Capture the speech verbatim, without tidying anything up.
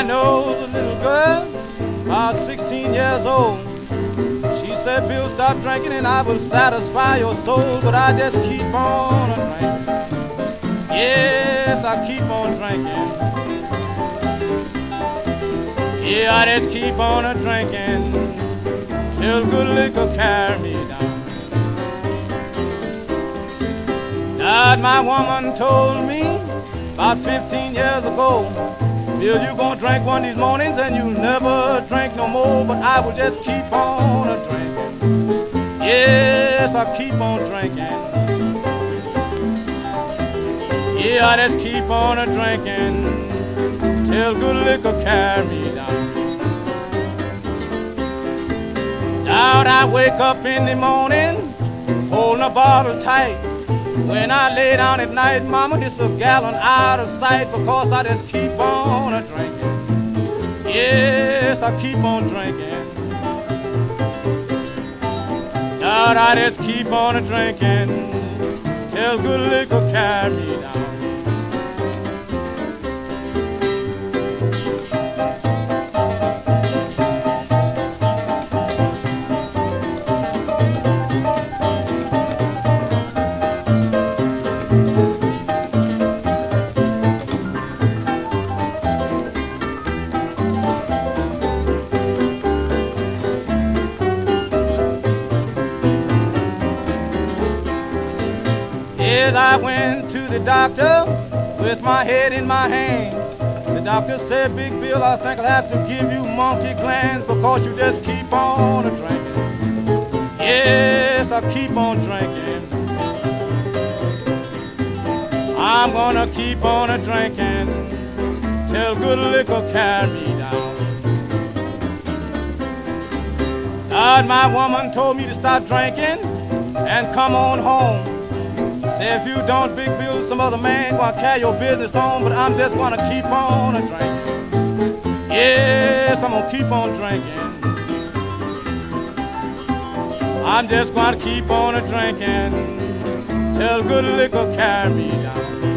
know a little girl, about sixteen years old. She said, Bill, stop drinking and I will satisfy your soul. But I just keep on a drinking. Yes, I keep on drinking. Yeah, I just keep on a drinking till good liquor carry me down. God, my woman told me about fifteen years ago, Bill, you gonna drink one of these mornings and you'll never drink no more. But I will just keep on a drinking. Yes, I keep on drinking. Yeah, I just keep on a drinking till good liquor carry me down. Down I wake up in the morning, holding a bottle tight. When I lay down at night, mama, it's a gallon out of sight because I just keep on a drinking. Yes, I keep on drinking. God, I just keep on a drinking till good liquor carry me down. Yes, I went to the doctor with my head in my hand. The doctor said, Big Bill, I think I'll have to give you monkey glands because you just keep on a drinking. Yes, I keep on drinking. I'm gonna keep on a drinking till good liquor carry me down. God, my woman told me to stop drinking and come on home. Say if you don't, Big Bill, some other man gonna carry your business on, but I'm just gonna keep on a drinking. Yes, I'm gonna keep on drinking. I'm just gonna keep on a drinking till good liquor carry me down.